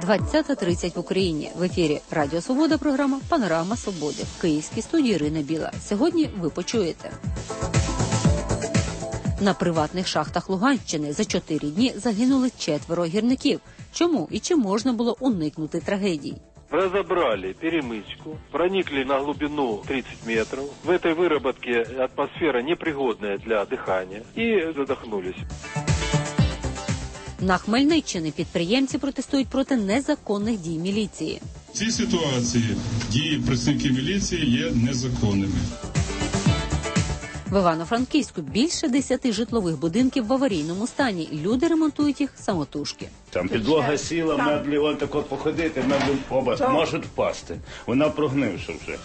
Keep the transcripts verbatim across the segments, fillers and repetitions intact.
двадцята тридцять в Україні. В ефірі Радіо Свобода, програма «Панорама Свободи». В київській студії Ірина Біла. Сьогодні ви почуєте. На приватних шахтах Луганщини за чотири дні загинули четверо гірників. Чому і чи можна було уникнути трагедій? Разобрали перемычку, проникли на глубину тридцать метров. В этой выработке атмосфера непригодная для дыхания и задохнулись. На Хмельниччині підприємці протестують проти незаконних дій міліції. В цій ситуації дії працівників міліції є незаконними. В Івано-Франківську більше десяти житлових будинків в аварійному стані. Люди ремонтують їх самотужки. Там підлога сіла, меблі, он так от походити, меблі оба можуть впасти. Вона прогнивша вже.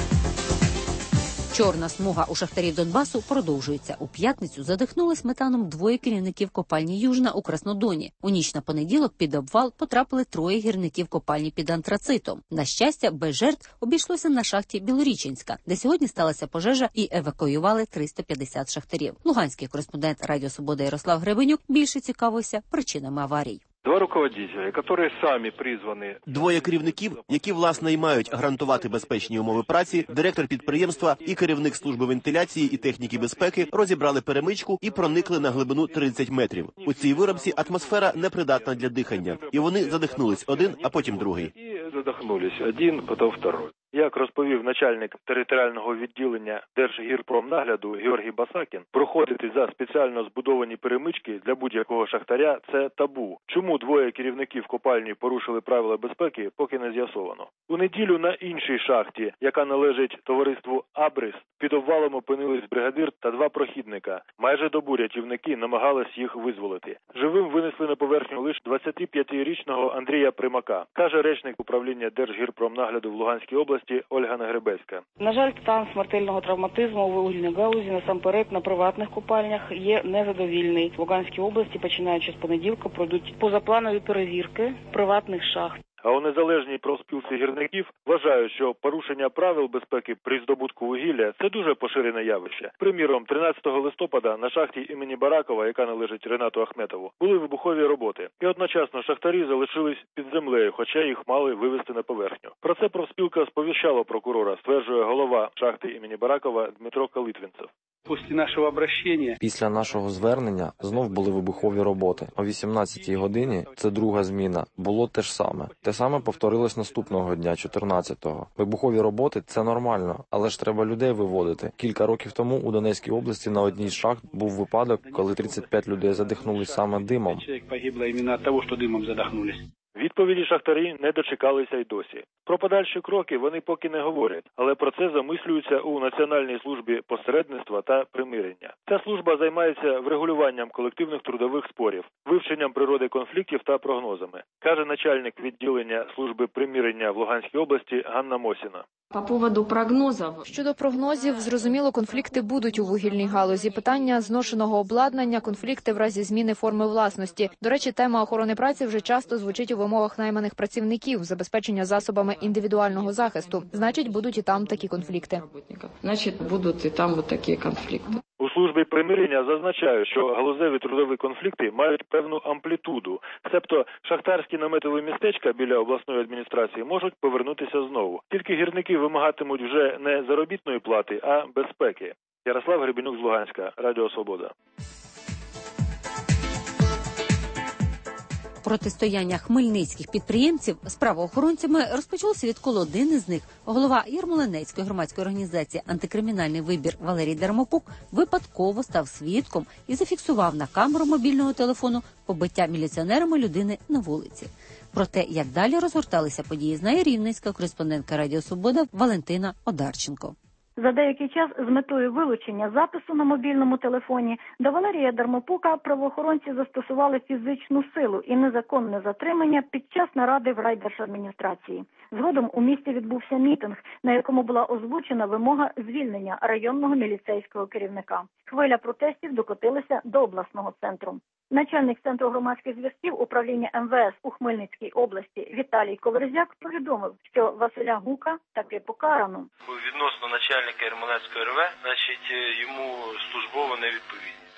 Чорна смуга у шахтарів Донбасу продовжується. У п'ятницю задихнулись метаном двоє керівників копальні «Южна» у Краснодоні. У ніч на понеділок під обвал потрапили троє гірників копальні під антрацитом. На щастя, без жертв обійшлося на шахті Білоріченська, де сьогодні сталася пожежа і евакуювали триста п'ятдесят шахтарів. Луганський кореспондент Радіо Свобода Ярослав Гребенюк більше цікавився причинами аварій. Два руководителя, які самі призвані. Двоє керівників, які, власне, і мають гарантувати безпечні умови праці, директор підприємства і керівник служби вентиляції і техніки безпеки розібрали перемичку і проникли на глибину тридцять метрів. У цій виробці атмосфера непридатна для дихання. І вони задихнулись один, а потім другий. І задихнулись один, потім другий. Як розповів начальник територіального відділення Держгірпромнагляду Георгій Басакін, проходити за спеціально збудовані перемички для будь-якого шахтаря – це табу. Чому двоє керівників копальні порушили правила безпеки, поки не з'ясовано. У неділю на іншій шахті, яка належить товариству «Абрис», під обвалом опинились бригадир та два прохідника. Майже добу рятівники намагались їх визволити. Живим винесли на поверхню лише двадцятип'ятирічного Андрія Примака, каже речник управління Держгірпромнагляду в Луганській області Ольга Негребецька. На жаль, стан смертельного травматизму у вугільній галузі насамперед на приватних копальнях є незадовільний. В Луганській області, починаючи з понеділка, пройдуть позапланові перевірки приватних шахт. А у незалежній профспілці гірників вважають, що порушення правил безпеки при здобутку вугілля – це дуже поширене явище. Приміром, тринадцятого листопада на шахті імені Баракова, яка належить Ренату Ахметову, були вибухові роботи. І одночасно шахтарі залишились під землею, хоча їх мали вивести на поверхню. Про це профспілка сповіщала прокурора, стверджує голова шахти імені Баракова Дмитро Калитвінцев. Після нашого обращення. Після нашого звернення знов були вибухові роботи. О вісімнадцятій годині, це друга зміна, було те ж саме. Те саме повторилось наступного дня, чотирнадцятого. Вибухові роботи – це нормально, але ж треба людей виводити. Кілька років тому у Донецькій області на одній з шахт був випадок, коли тридцять п'ять людей задихнулись саме димом. Чоловік погибло іменно від того, що димом задихнулись. Відповіді шахтарі не дочекалися й досі. Про подальші кроки вони поки не говорять, але про це замислюються у Національній службі посередництва та примирення. Ця служба займається врегулюванням колективних трудових спорів, вивченням природи конфліктів та прогнозами, каже начальник відділення служби примирення в Луганській області Ганна Мосіна. По поводу прогнозів. Щодо прогнозів, зрозуміло, конфлікти будуть у вугільній галузі. Питання зношеного обладнання, конфлікти в разі зміни форми власності. До речі, тема охорони праці вже часто звучить у вимогах найманих працівників, забезпечення засобами індивідуального захисту. Значить, будуть і там такі конфлікти. Значить, будуть і там от такі конфлікти. У службі примирення зазначають, що галузеві трудові конфлікти мають певну амплітуду. Себто шахтарські наметові містечка біля обласної адміністрації можуть повернутися знову. Тільки гірники вимагатимуть вже не заробітної плати, а безпеки. Ярослав Гребенюк з Луганська, Радіо Свобода. Протистояння хмельницьких підприємців з правоохоронцями розпочалося, відколи один із них, голова Ярмолинецької громадської організації «Антикримінальний вибір» Валерій Дермопук, випадково став свідком і зафіксував на камеру мобільного телефону побиття міліціонерами людини на вулиці. Про те, як далі розгорталися події, знає рівненська кореспондентка Радіо Свобода Валентина Одарченко. За деякий час з метою вилучення запису на мобільному телефоні до Валерія Дермопука правоохоронці застосували фізичну силу і незаконне затримання під час наради в райдержадміністрації. Згодом у місті відбувся мітинг, на якому була озвучена вимога звільнення районного міліцейського керівника. Хвиля протестів докотилася до обласного центру. Начальник Центру громадських зв'язків управління ем ве ес у Хмельницькій області Віталій Коверзяк повідомив, що Василя Гука таки покарано. Відносно начальника Ярмолинецької ер ве, значить, йому службово невідповідність.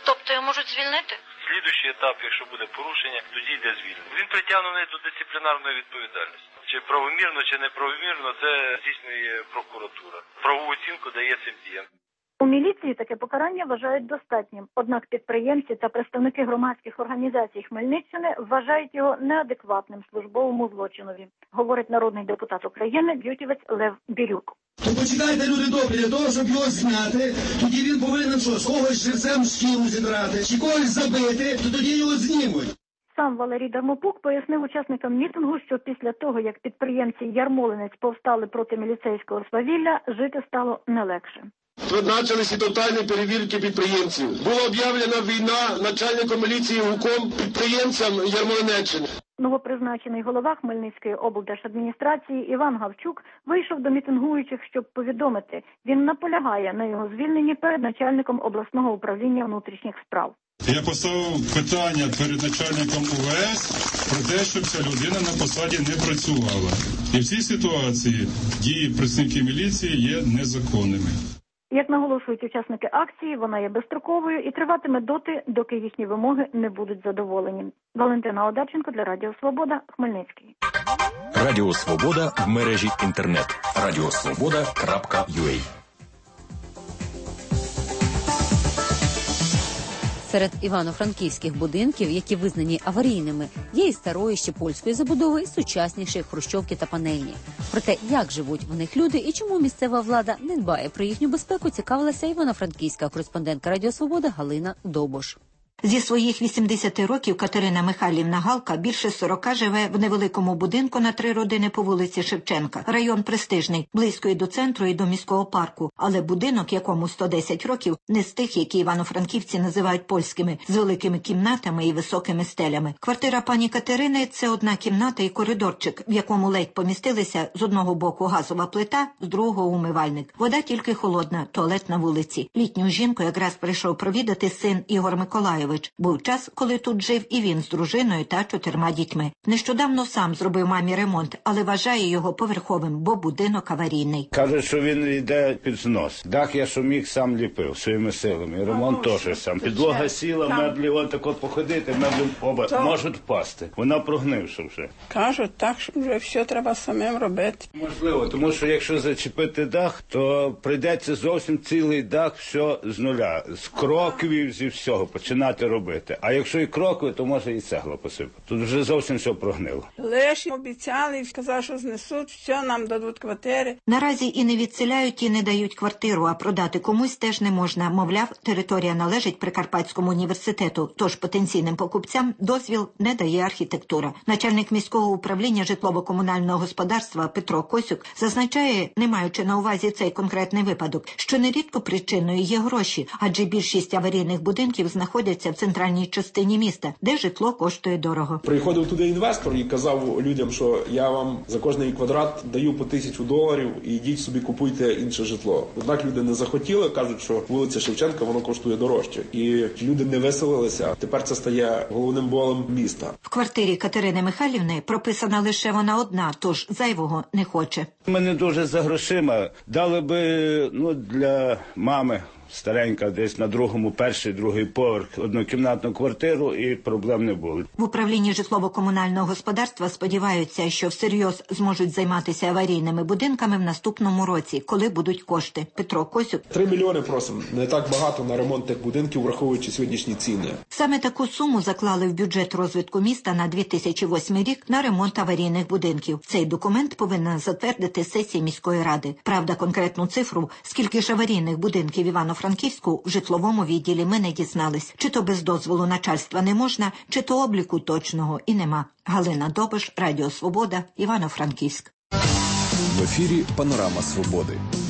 Тобто його можуть звільнити? Слідуючий етап, якщо буде порушення, тоді йде звільнення. Він притягнений до дисциплінарної відповідальності. Чи правомірно, чи неправомірно, це здійснює прокуратура. Правову оцінку дає цим діям. У міліції таке покарання вважають достатнім. Однак підприємці та представники громадських організацій Хмельниччини вважають його неадекватним службовому злочинові, говорить народний депутат України, б'ютівець Лев Бірюк. То почекайте, люди добрі, для того, щоб його зняти, тоді він повинен що, з когось живцем з тілу зідрати, чи когось забити, то тоді його знімуть. Сам Валерій Дармопук пояснив учасникам мітингу, що після того, як підприємці Ярмолинець повстали проти міліцейського свавілля, жити стало не легше. Призначилися тотальні перевірки підприємців. Була об'явлена війна начальником міліції ГУКом підприємцям Ярмолинеччини. Новопризначений голова Хмельницької облдержадміністрації Іван Гавчук вийшов до мітингуючих, щоб повідомити. Він наполягає на його звільненні перед начальником обласного управління внутрішніх справ. Я поставив питання перед начальником У В С про те, щоб ця людина на посаді не працювала. І в цій ситуації дії працівників міліції є незаконними. Як наголошують учасники акції, вона є безстроковою і триватиме доти, доки їхні вимоги не будуть задоволені. Валентина Одарченко для Радіо Свобода, Хмельницький. Радіо Свобода в мережі інтернет. радіосвобода крапка ю а. Серед івано-франківських будинків, які визнані аварійними, є і старої ще польської забудови, і сучасніші хрущовки та панельні. Про те, як живуть в них люди і чому місцева влада не дбає про їхню безпеку, цікавилася івано-франківська кореспондентка Радіо Свобода Галина Добош. Зі своїх вісімдесяти років Катерина Михайлівна Галка більше сорока живе в невеликому будинку на три родини по вулиці Шевченка. Район престижний, близько і до центру, і до міського парку. Але будинок, якому сто десять років, не з тих, які івано-франківці називають польськими, з великими кімнатами і високими стелями. Квартира пані Катерини – це одна кімната і коридорчик, в якому ледь помістилися з одного боку газова плита, з другого умивальник. Вода тільки холодна, туалет на вулиці. Літню жінку якраз прийшов провідати син Ігор Миколайович. Був час, коли тут жив і він з дружиною та чотирма дітьми. Нещодавно сам зробив мамі ремонт, але вважає його поверховим, бо будинок аварійний. Каже, що він йде під знос. Дах я, що міг, сам ліпив своїми силами. Ремонт теж сам. Підлога сіла, меблі, от так от походити, меблі оба можуть впасти. Вона прогнивша вже. Кажуть, так, що вже все треба самим робити. Можливо, тому що якщо зачепити дах, то прийдеться зовсім цілий дах, все з нуля. З кроквів, зі всього починати робити. А якщо і крокви, то може і цегла посипати. Тут вже зовсім все прогнило. Лише обіцяли, сказали, що знесуть, все, нам дадуть квартири. Наразі і не відселяють, і не дають квартиру, а продати комусь теж не можна. Мовляв, територія належить Прикарпатському університету, тож потенційним покупцям дозвіл не дає архітектура. Начальник міського управління житлово-комунального господарства Петро Косюк зазначає, не маючи на увазі цей конкретний випадок, що нерідко причиною є гроші, адже більшість аварійних будинків знаходяться в центральній частині міста, де житло коштує дорого. Приходив туди інвестор і казав людям, що я вам за кожний квадрат даю по тисячу доларів і йдіть собі купуйте інше житло. Однак люди не захотіли, кажуть, що вулиця Шевченка, воно коштує дорожче. І люди не виселилися. Тепер це стає головним болем міста. В квартирі Катерини Михайлівни прописана лише вона одна, тож зайвого не хоче. Ми не дуже за грошима. Дали би, ну, для мами старенька, десь на другому, перший, другий поверх, однокімнатну квартиру, і проблем не було. В управлінні житлово-комунального господарства сподіваються, що всерйоз зможуть займатися аварійними будинками в наступному році, коли будуть кошти. Петро Косюк. Три мільйони просимо. Не так багато на ремонт тих будинків, враховуючи сьогоднішні ціни. Саме таку суму заклали в бюджет розвитку міста на дві тисячі восьмий рік на ремонт аварійних будинків. Цей документ повинна затвердити сесія міської ради. Правда, конкретну цифру, скільки ж аварійних будинків Івано-Франківську в житловому відділі ми не дізнались. Чи то без дозволу начальства не можна, чи то обліку точного і нема. Галина Добош, Радіо Свобода, Івано-Франківськ. В ефірі «Панорама Свободи».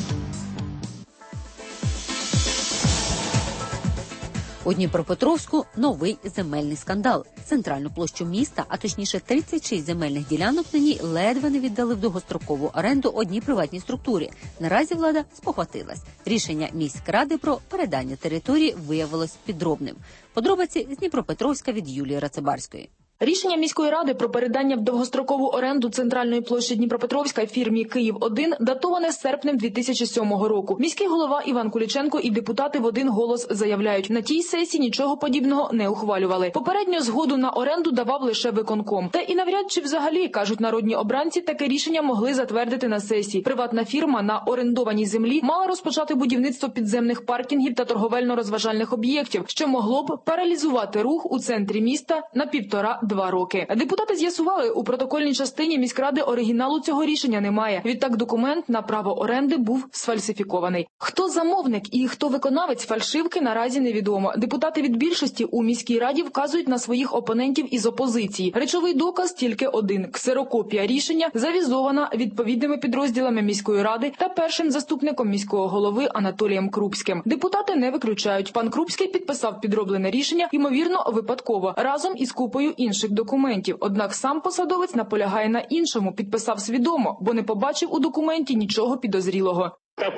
У Дніпропетровську новий земельний скандал. Центральну площу міста, а точніше тридцять шість земельних ділянок на ній ледве не віддали в довгострокову оренду одній приватній структурі. Наразі влада спохватилась. Рішення міськради про передання території виявилось підробним. Подробиці з Дніпропетровська від Юлії Рацебарської. Рішення міської ради про передання в довгострокову оренду центральної площі Дніпропетровська фірмі «Київ один» датоване серпнем дві тисячі сьомого року. Міський голова Іван Куліченко і депутати в один голос заявляють, на тій сесії нічого подібного не ухвалювали. Попередньо згоду на оренду давав лише виконком. Та і навряд чи взагалі, кажуть народні обранці, таке рішення могли затвердити на сесії. Приватна фірма на орендованій землі мала розпочати будівництво підземних паркінгів та торговельно-розважальних об'єктів, що могло б паралізувати рух у центрі міста на півтора Два роки. Депутати з'ясували, у протокольній частині міськради оригіналу цього рішення немає. Відтак документ на право оренди був сфальсифікований. Хто замовник і хто виконавець фальшивки, наразі невідомо. Депутати від більшості у міській раді вказують на своїх опонентів із опозиції. Речовий доказ тільки один – ксерокопія рішення, завізована відповідними підрозділами міської ради та першим заступником міського голови Анатолієм Крупським. Депутати не виключають. Пан Крупський підписав підроблене рішення, ймовірно, випадково, разом із купою інших документів. Однак сам посадовець наполягає на іншому, підписав свідомо, бо не побачив у документі нічого підозрілого.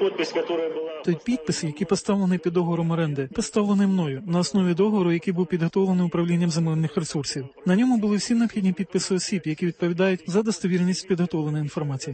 Той підпис, який поставлений під договором оренди, поставлений мною на основі договору, який був підготовлений управлінням земельних ресурсів. На ньому були всі необхідні підписи осіб, які відповідають за достовірність підготовленої інформації.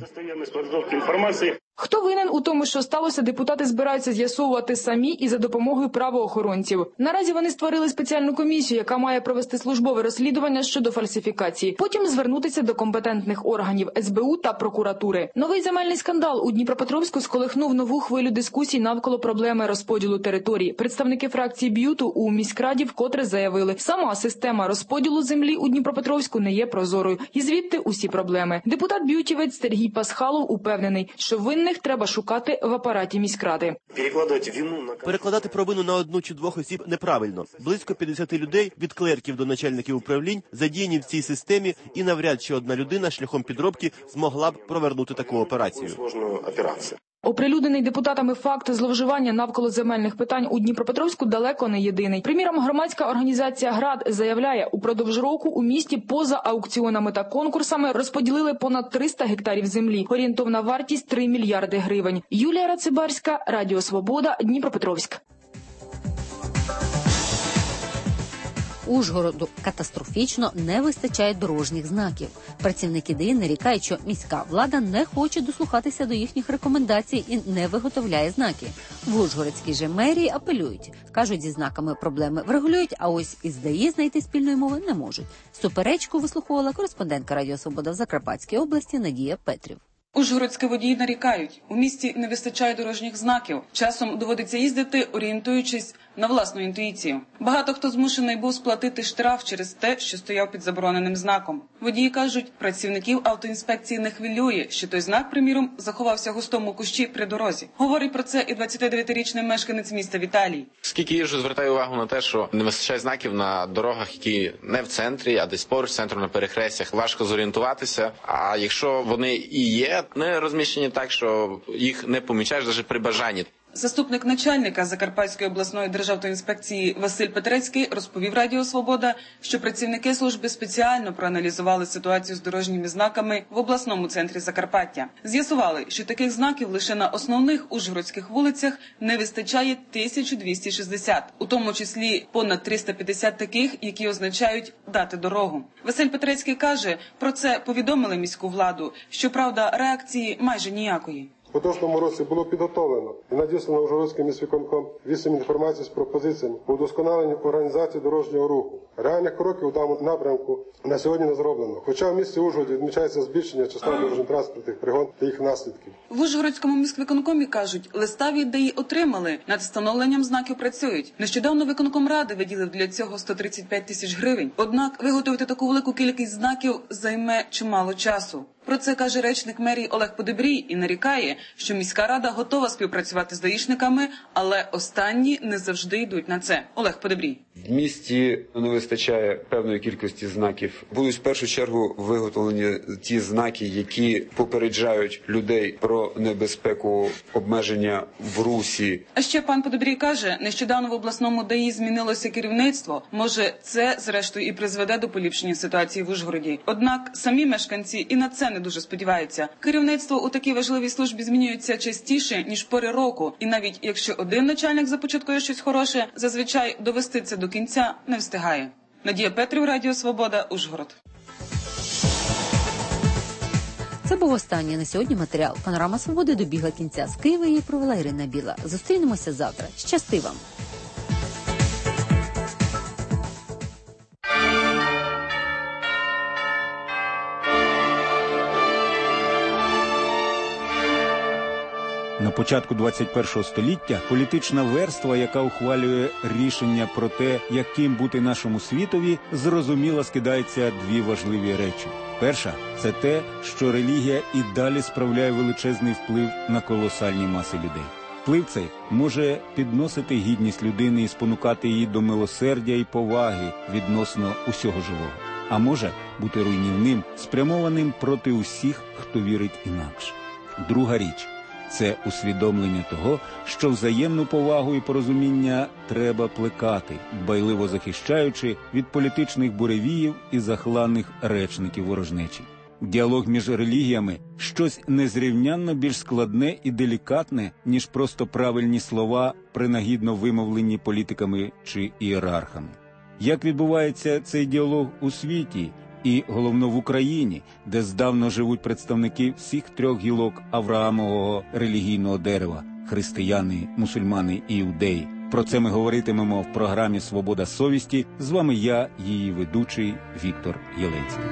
Хто винен у тому, що сталося, депутати збираються з'ясовувати самі і за допомогою правоохоронців. Наразі вони створили спеціальну комісію, яка має провести службове розслідування щодо фальсифікації. Потім звернутися до компетентних органів ес бе у та прокуратури. Новий земельний скандал у Дніпропетровську сколихнув нову хвилю дискусій навколо проблеми розподілу території. Представники фракції Б'юту у міськраді вкотре заявили, сама система розподілу землі у Дніпропетровську не є прозорою. І звідти усі проблеми. Депутат б'ютівець Сергій Пасхалов упевнений, що винних треба шукати в апараті міськради. Перекладати провину на одну чи двох осіб неправильно. Близько п'ятдесят людей, від клерків до начальників управлінь, задіяні в цій системі, і навряд чи одна людина шляхом підробки змогла б провернути таку операцію. Оприлюднений депутатами факт зловживання навколо земельних питань у Дніпропетровську далеко не єдиний. Приміром, громадська організація «Град» заявляє, упродовж року у місті поза аукціонами та конкурсами розподілили понад триста гектарів землі. Орієнтовна вартість – три мільярди гривень. Юлія Рацибарська, Радіо Свобода, Дніпропетровськ. Ужгороду катастрофічно не вистачає дорожніх знаків. Працівники ДАІ нарікають, що міська влада не хоче дослухатися до їхніх рекомендацій і не виготовляє знаки. В Ужгородській же мерії апелюють. Кажуть, зі знаками проблеми врегулюють, а ось із ДАІ знайти спільної мови не можуть. Суперечку вислуховувала кореспондентка Радіо Свобода в Закарпатській області Надія Петрів. Ужгородські водії нарікають, у місті не вистачає дорожніх знаків. Часом доводиться їздити, орієнтуючись на власну інтуїцію. Багато хто змушений був сплатити штраф через те, що стояв під забороненим знаком. Водії кажуть, працівників автоінспекції не хвилює, що той знак, приміром, заховався в густому кущі при дорозі. Говорить про це і двадцятидев'ятирічний мешканець міста Віталій. Скільки їжджу, звертаю увагу на те, що не вистачає знаків на дорогах, які не в центрі, а десь поруч центру на перехрестях. Важко зорієнтуватися, а якщо вони і є, не розміщені так, що їх не помічаєш навіть при бажанні. Заступник начальника Закарпатської обласної державтоінспекції Василь Петрецький розповів Радіо Свобода, що працівники служби спеціально проаналізували ситуацію з дорожніми знаками в обласному центрі Закарпаття. З'ясували, що таких знаків лише на основних ужгородських вулицях не вистачає тисяча двісті шістдесят, у тому числі понад триста п'ятдесят таких, які означають «дати дорогу». Василь Петрецький каже, про це повідомили міську владу, щоправда, реакції майже ніякої. У поточному році було підготовлено і надіслано Ужгородським міськвиконком вісім інформацій з пропозиціями по удосконаленню організації дорожнього руху. Реальних кроків у даному напрямку на сьогодні не зроблено. Хоча в місті Ужгороді відмічається збільшення числа дорожньо-транспортних пригод та їх наслідків. В Ужгородському міськвиконкомі кажуть, листа від ДАІ отримали, над встановленням знаків працюють. Нещодавно виконком ради виділив для цього сто тридцять п'ять тисяч гривень. Однак виготовити таку велику кількість знаків займе чимало часу. Про це каже речник мерії Олег Подебрій і нарікає, що міська рада готова співпрацювати з даїшниками, але останні не завжди йдуть на це. Олег Подебрій. В місті не вистачає певної кількості знаків. Будуть в першу чергу виготовлені ті знаки, які попереджають людей про небезпеку обмеження в русі. А ще пан Подебрій каже, нещодавно в обласному ДАІ змінилося керівництво. Може, це, зрештою, і призведе до поліпшення ситуації в Ужгороді. Однак самі мешканці і на це не дуже сподіваються. Керівництво у такій важливій службі змінюється частіше, ніж пори року. І навіть якщо один начальник започаткує щось хороше, зазвичай довести це до кінця не встигає. Надія Петрів, Радіо Свобода, Ужгород. Це був останній на сьогодні матеріал. Панорама Свободи добігла кінця. З Києва її провела Ірина Біла. Зустрінемося завтра. Щасти вам! На початку двадцять першого століття політична верства, яка ухвалює рішення про те, яким бути нашому світові, зрозуміло скидається дві важливі речі. Перша – це те, що релігія і далі справляє величезний вплив на колосальні маси людей. Вплив цей може підносити гідність людини і спонукати її до милосердя і поваги відносно усього живого. А може бути руйнівним, спрямованим проти усіх, хто вірить інакше. Друга річ – це усвідомлення того, що взаємну повагу і порозуміння треба плекати, дбайливо захищаючи від політичних буревіїв і захланних речників ворожнечі. Діалог між релігіями – щось незрівнянно більш складне і делікатне, ніж просто правильні слова, принагідно вимовлені політиками чи ієрархами. Як відбувається цей діалог у світі? І, головно, в Україні, де здавна живуть представники всіх трьох гілок Авраамового релігійного дерева – християни, мусульмани і іудеї. Про це ми говоритимемо в програмі «Свобода совісті». З вами я, її ведучий Віктор Єленський.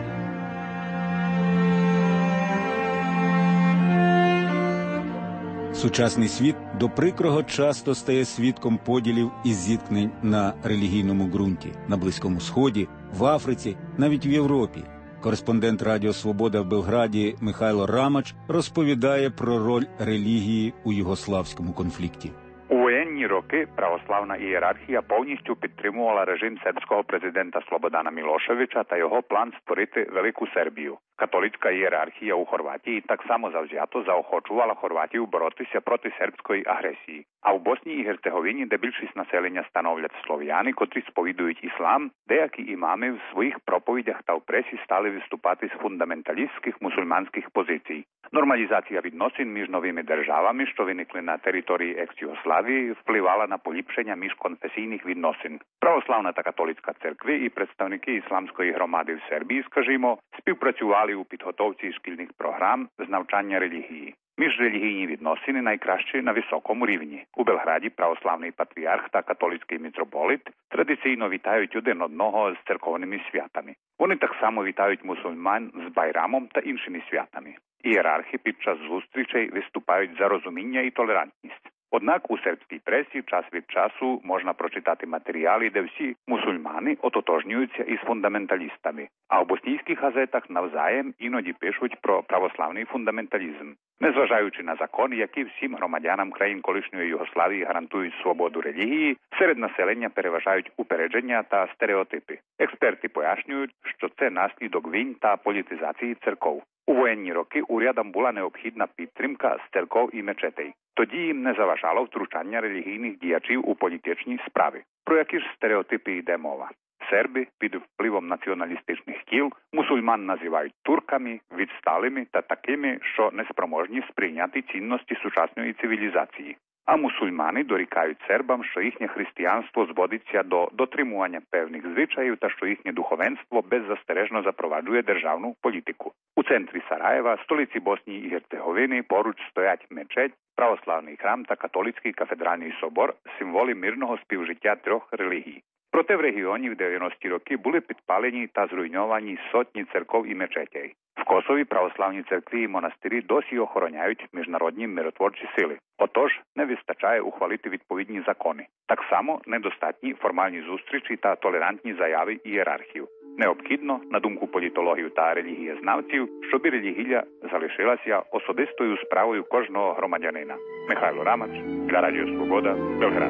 Сучасний світ до прикрого часто стає свідком поділів і зіткнень на релігійному ґрунті, на Близькому Сході, в Африці, навіть в Європі. Кореспондент Радіо Свобода в Белграді Михайло Рамач розповідає про роль релігії у югославському конфлікті. У воєнні роки православна ієрархія повністю підтримувала режим сербського президента Слободана Мілошевича та його план створити Велику Сербію. Католицька ієрархія у Хорватії так само завзято заохочувала хорватів боротися проти сербської агресії. А в Боснії і Герцеговині, де більшість населення становлять слов'яни, котрі сповідують іслам, деякі імами в своїх проповідях та в пресі стали виступати з фундаменталістських мусульманських позицій. Нормалізація відносин між новими державами, що виникли на території екс-Югославії, впливала на поліпшення міжконфесійних відносин. Православна та католицька церкви і представники ісламської громади в Сербії, скажімо, співпрацювали у підготовці шкільних програм з навчання релігії. Міжрелігійні відносини найкраще на високому рівні. У Белграді православний патріарх та католицький митрополит традиційно вітають один одного з церковними святами. Вони так само вітають мусульман з Байрамом та іншими святами. Ієрархи під час зустрічей виступають за розуміння і толерантність. Однак у сербській пресі час від часу можна прочитати матеріали, де всі мусульмани ототожнюються із фундаменталістами, а в боснійських газетах навзаєм іноді пишуть про православний фундаменталізм. Незважаючи на закони, які всім громадянам країн колишньої Югославії гарантують свободу релігії, серед населення переважають упередження та стереотипи. Експерти пояснюють, що це наслідок війн та політизації церков. У воєнні роки урядам була необхідна підтримка з церков і мечетей. Тоді їм не заважало втручання релігійних діячів у політичні справи. Про які ж стереотипи йде мова? Серби під впливом націоналістичних кіл мусульман називають турками, відсталими та такими, що неспроможні сприйняти цінності сучасної цивілізації. А мусульмани дорікають сербам, що їхнє християнство зводиться до дотримування певних звичаїв та що їхнє духовенство беззастережно запроваджує державну політику. У центрі Сараєва, столиці Боснії і Герцеговини, поруч стоять мечеть, православний храм та католицький кафедральний собор – символи мирного співжиття трьох релігій. Проте в регіоні в дев'яності роки були підпалені та зруйновані сотні церков і мечетей. В Косові православні церкви і монастирі досі охороняють міжнародні миротворчі сили. Отож, не вистачає ухвалити відповідні закони. Так само недостатні формальні зустрічі та толерантні заяви ієрархів. Необхідно, на думку політологів та релігієзнавців, щоб релігія залишилася особистою справою кожного громадянина. Михайло Рамач для Радіо Свобода, Белград.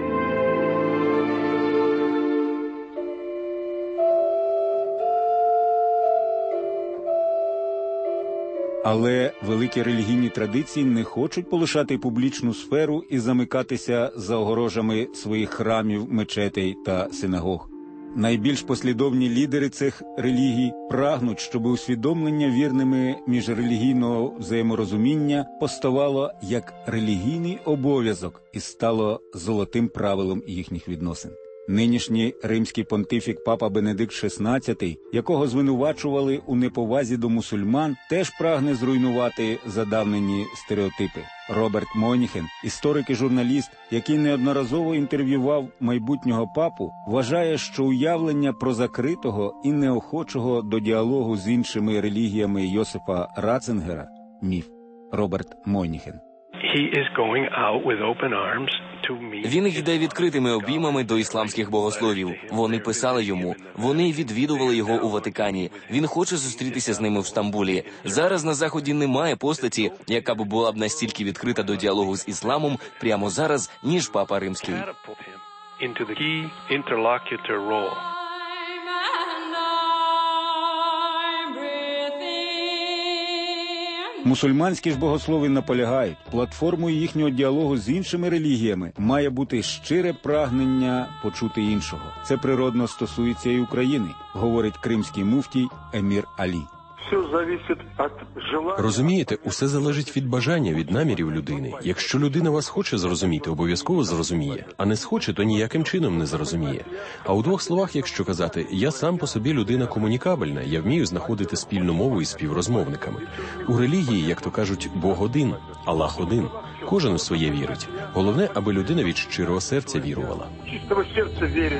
Але великі релігійні традиції не хочуть полишати публічну сферу і замикатися за огорожами своїх храмів, мечетей та синагог. Найбільш послідовні лідери цих релігій прагнуть, щоб усвідомлення вірними міжрелігійного взаєморозуміння поставало як релігійний обов'язок і стало золотим правилом їхніх відносин. Нинішній римський понтифік папа Бенедикт шістнадцятий, якого звинувачували у неповазі до мусульман, теж прагне зруйнувати задавнені стереотипи. Роберт Мойніхен, історик і журналіст, який неодноразово інтерв'ював майбутнього папу, вважає, що уявлення про закритого і неохочого до діалогу з іншими релігіями Йосифа Ратцингера – міф. Роберт Мойніхен. Він йде відкритими обіймами до ісламських богословів. Вони писали йому, вони відвідували його у Ватикані. Він хоче зустрітися з ними в Стамбулі. Зараз на Заході немає постаті, яка б була б настільки відкрита до діалогу з ісламом прямо зараз, ніж папа Римський. Мусульманські ж богослови наполягають, платформою їхнього діалогу з іншими релігіями має бути щире прагнення почути іншого. Це природно стосується і України, говорить кримський муфтій Емір Алі. Розумієте, усе залежить від бажання, від намірів людини. Якщо людина вас хоче зрозуміти, обов'язково зрозуміє, а не схоче, то ніяким чином не зрозуміє. А у двох словах, якщо казати, я сам по собі людина комунікабельна, я вмію знаходити спільну мову із співрозмовниками. У релігії, як то кажуть, Бог один, Аллах один. Кожен у своє вірить. Головне, аби людина від щирого серця вірувала. Чистого серця вірить.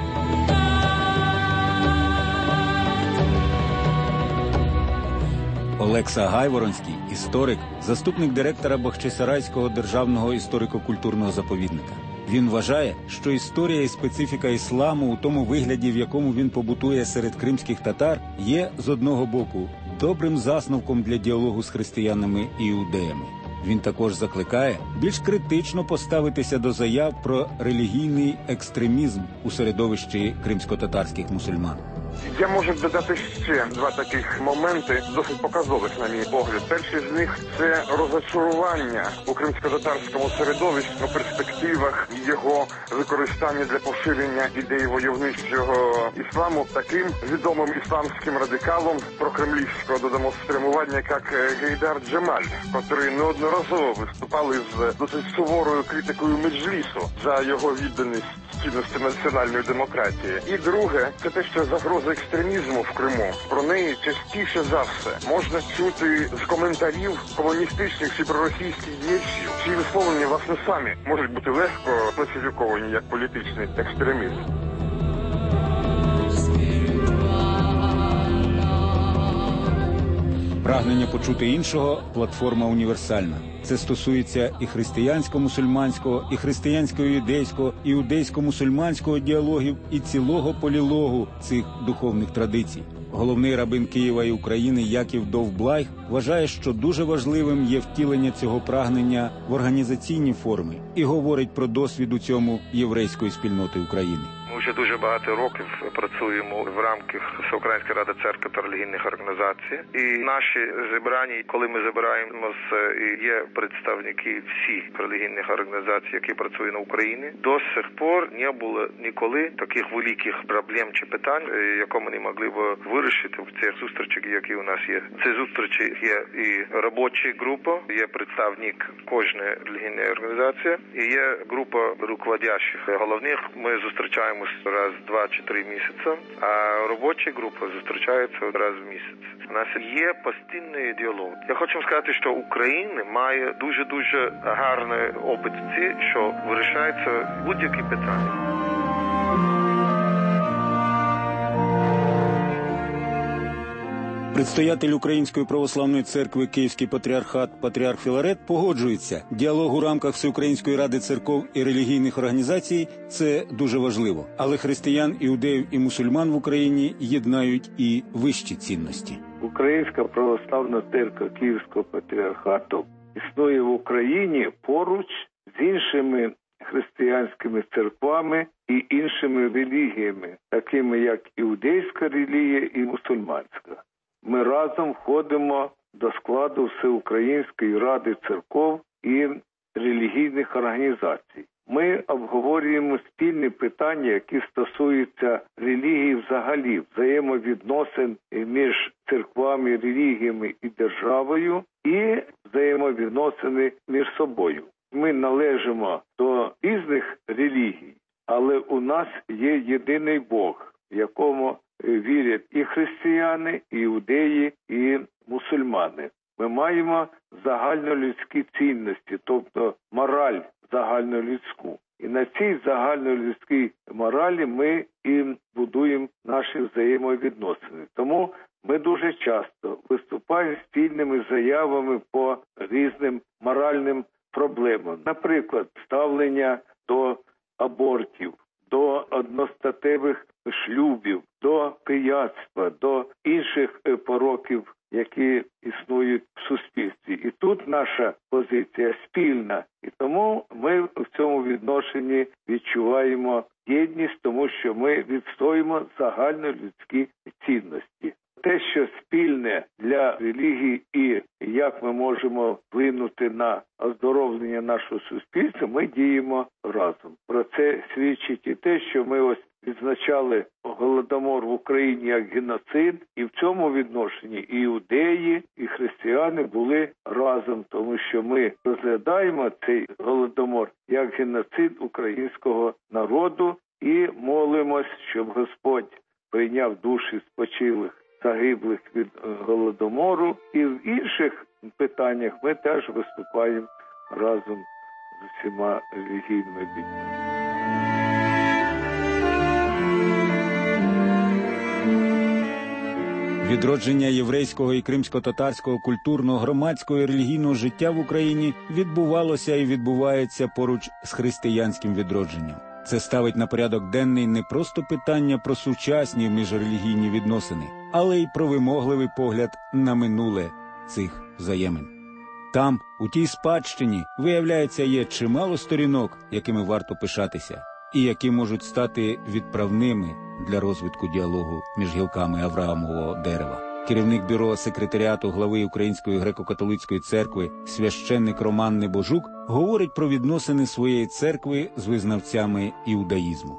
Олекса Гайворонський, історик, заступник директора Бахчисарайського державного історико-культурного заповідника. Він вважає, що історія і специфіка ісламу у тому вигляді, в якому він побутує серед кримських татар, є, з одного боку, добрим засновком для діалогу з християнами і іудеями. Він також закликає більш критично поставитися до заяв про релігійний екстремізм у середовищі кримсько-татарських мусульман. Я можу додати ще два таких моменти, досить показових, на мій погляд. Перший з них – це розочарування у кримсько-татарському середовищі у перспективах його використання для поширення ідей войовничого ісламу таким відомим ісламським радикалом прокремлівського, додамо, спрямування, як Гейдар Джемаль, котрий неодноразово виступали з досить суворою критикою Меджлісу за його відданість цінності національної демократії. І друге – це те, що загроза екстремізму в Криму. Про неї частіше за все можна чути з коментарів комуністичних чи проросійських діячів, чиї висловлення, власне, самі можуть бути легко класифіковані як політичний екстремізм. Прагнення почути іншого – платформа універсальна. Це стосується і християнсько-мусульманського, і християнсько-юдейського, і іудейсько-мусульманського діалогів, і цілого полілогу цих духовних традицій. Головний рабин Києва і України Яків Довблайх вважає, що дуже важливим є втілення цього прагнення в організаційні форми і говорить про досвід у цьому єврейської спільноти України. Ми вже дуже багато років працюємо в рамках Всеукраїнської ради церкви та релігійних організацій. І наші зібрання, коли ми збираємося, є представники всіх релігійних організацій, які працюють на Україні. До сих пор не було ніколи таких великих проблем чи питань, які ми не могли б вирішити в цих зустрічах, які у нас є. Ці зустрічі є і робоча група, є представник кожної релігійної організації, і є група руководящих головних. Ми зустрічаємо раз, два чи три місяці, а робоча група зустрічається раз в місяць. У нас є постійний діалог. Я хочу сказати, що Україна має дуже-дуже гарний опит в цій, що вирішається будь-які питання. Предстоятель Української православної церкви Київський патріархат Патріарх Філарет погоджується. Діалог у рамках Всеукраїнської ради церков і релігійних організацій – це дуже важливо. Але християн, іудеїв і мусульман в Україні єднають і вищі цінності. Українська православна церква Київського патріархату існує в Україні поруч з іншими християнськими церквами і іншими релігіями, такими як іудейська релігія і мусульманська. Ми разом входимо до складу Всеукраїнської ради церков і релігійних організацій. Ми обговорюємо спільні питання, які стосуються релігії взагалі, взаємовідносин між церквами, релігіями і державою, і взаємовідносини між собою. Ми належимо до різних релігій, але у нас є єдиний Бог, в якому вірять і християни, і іудеї, і мусульмани. Ми маємо загальнолюдські цінності, тобто мораль загальнолюдську. І на цій загальнолюдській моралі ми і будуємо наші взаємовідносини. Тому ми дуже часто виступаємо спільними заявами по різним моральним проблемам. Наприклад, ставлення до абортів, до одностатевих шлюбів, до пияцтва, до інших пороків, які існують в суспільстві. І тут наша позиція спільна. І тому ми в цьому відношенні відчуваємо єдність, тому що ми відстоїмо загальнолюдські цінності. Те, що спільне для релігії і як ми можемо вплинути на оздоровлення нашого суспільства, ми діємо разом. Про це свідчить і те, що ми ось відзначали Голодомор в Україні як геноцид, і в цьому відношенні і іудеї, і християни були разом, тому що ми розглядаємо цей Голодомор як геноцид українського народу і молимось, щоб Господь прийняв душі спочилих загиблих від Голодомору. І в інших питаннях ми теж виступаємо разом з усіма релігійними людьми. Відродження єврейського і кримсько-татарського культурного, громадського і релігійного життя в Україні відбувалося і відбувається поруч з християнським відродженням. Це ставить на порядок денний не просто питання про сучасні міжрелігійні відносини, але й про вимогливий погляд на минуле цих взаємин. Там, у тій спадщині, виявляється, є чимало сторінок, якими варто пишатися, і які можуть стати відправними для розвитку діалогу між гілками Авраамового дерева. Керівник бюро секретаріату глави Української греко-католицької церкви священник Роман Небожук говорить про відносини своєї церкви з визнавцями іудаїзму.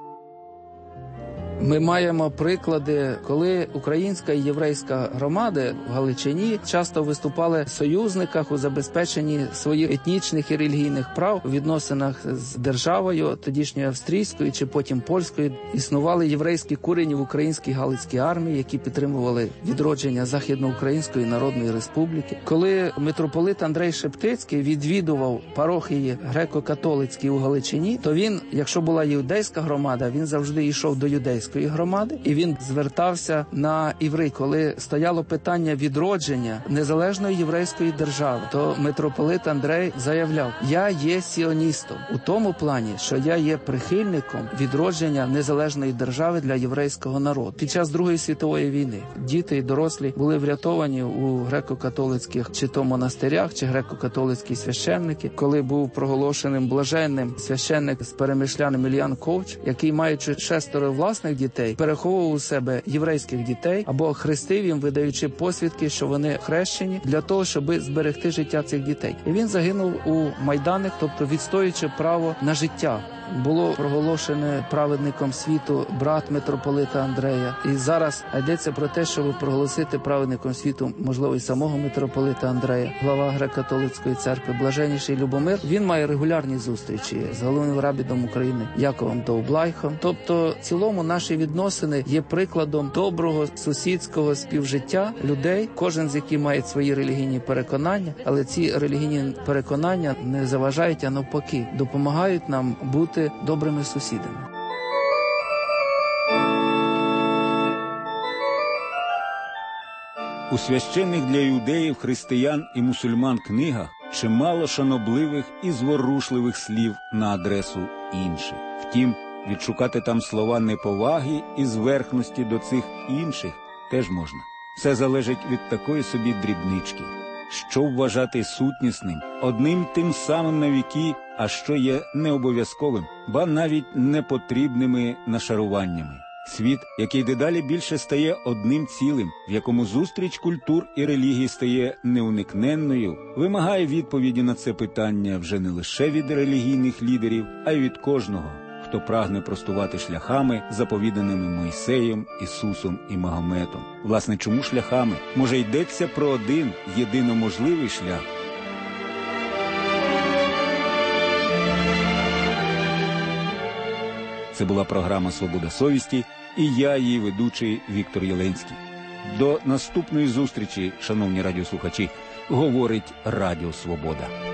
Ми маємо приклади, коли українська і єврейська громади в Галичині часто виступали в союзниках у забезпеченні своїх етнічних і релігійних прав у відносинах з державою, тодішньою австрійською чи потім польською. Існували єврейські курені в українській Галицькій армії, які підтримували відродження Західноукраїнської Народної Республіки. Коли митрополит Андрей Шептицький відвідував парохії греко-католицькі у Галичині, то він, якщо була юдейська громада, він завжди йшов до юдейської громади, і він звертався на іврит. Коли стояло питання відродження незалежної єврейської держави, то митрополит Андрей заявляв: «Я є сіоністом у тому плані, що я є прихильником відродження незалежної держави для єврейського народу». Під час Другої світової війни діти і дорослі були врятовані у греко-католицьких чи то монастирях, чи греко-католицькі священники. Коли був проголошеним блаженним священник з Перемишляним Ільян Ковч, який, маючи шестеро власних дітей, переховував у себе єврейських дітей або хрестив їм, видаючи посвідки, що вони хрещені, для того, щоб зберегти життя цих дітей. І він загинув у майданах, тобто відстоюючи право на життя. Було проголошене праведником світу брат митрополита Андрея. І зараз йдеться про те, щоб проголосити праведником світу, можливо, і самого митрополита Андрея. Глава Греко-католицької церкви Блаженніший Любомир, він має регулярні зустрічі з головним рабідом України Яковом Довблайхом. Тобто, в цілому наші відносини є прикладом доброго сусідського співжиття людей, кожен з яких має свої релігійні переконання, але ці релігійні переконання не заважають, а навпаки, допомагають нам бути добрими сусідами. У священних для іудеїв, християн і мусульман книгах чимало шанобливих і зворушливих слів на адресу інших. Втім, відшукати там слова неповаги і зверхності до цих інших теж можна. Все залежить від такої собі дрібнички. Що вважати сутнісним, одним тим самим на віки, а що є необов'язковим, ба навіть непотрібними нашаруваннями. Світ, який дедалі більше стає одним цілим, в якому зустріч культур і релігій стає неуникненною, вимагає відповіді на це питання вже не лише від релігійних лідерів, а й від кожного, хто прагне простувати шляхами, заповіданими Мойсеєм, Ісусом і Магометом. Власне, чому шляхами? Може, йдеться про один єдиноможливий шлях? Це була програма «Свобода совісті» і я, її ведучий Віктор Єленський. До наступної зустрічі, шановні радіослухачі, говорить Радіо Свобода.